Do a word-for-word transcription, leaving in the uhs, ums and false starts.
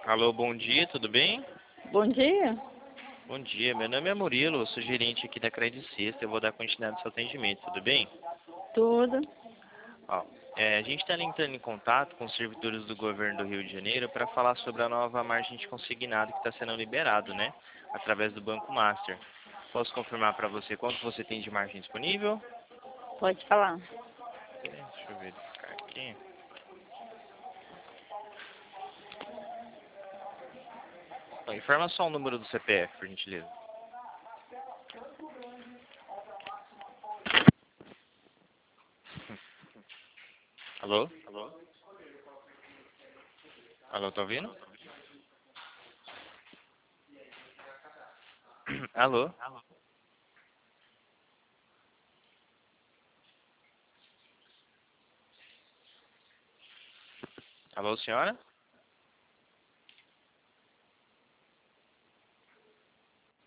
Alô, bom dia, tudo bem? Bom dia. Bom dia, meu nome é Murilo, eu sou gerente aqui da Credit Sexta, eu vou dar continuidade ao seu atendimento, tudo bem? Tudo. Ó, é, a gente está entrando em contato com os servidores do governo do Rio de Janeiro para falar sobre a nova margem de consignado que está sendo liberado, né? Através do Banco Master. Posso confirmar para você quanto você tem de margem disponível? Pode falar. Deixa eu verificar aqui. Ó, informa só o número do C P F, por gentileza. Alô? Alô, tá ouvindo? Alô? Alô, senhora?